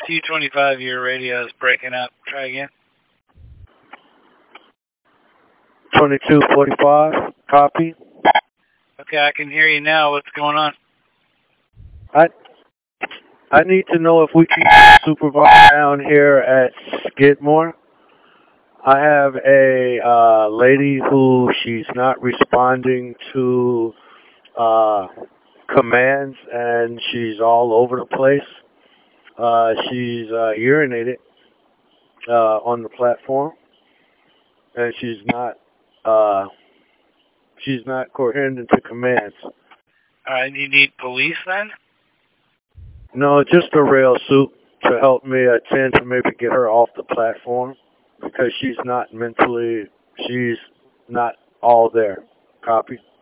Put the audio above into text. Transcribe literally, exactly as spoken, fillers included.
T twenty-five, your radio is breaking up. Try again. twenty-two forty-five, copy. Okay, I can hear you now. What's going on? I I need to know if we can get a supervisor down here at Skidmore. I have a uh, lady who she's not responding to uh, commands, and she's all over the place. Uh, she's uh, urinated uh, on the platform, and she's not uh, she's not coherent to commands. All right, you need police then? No, just a rail suit to help me attend to maybe get her off the platform because she's not mentally, she's not all there. Copy?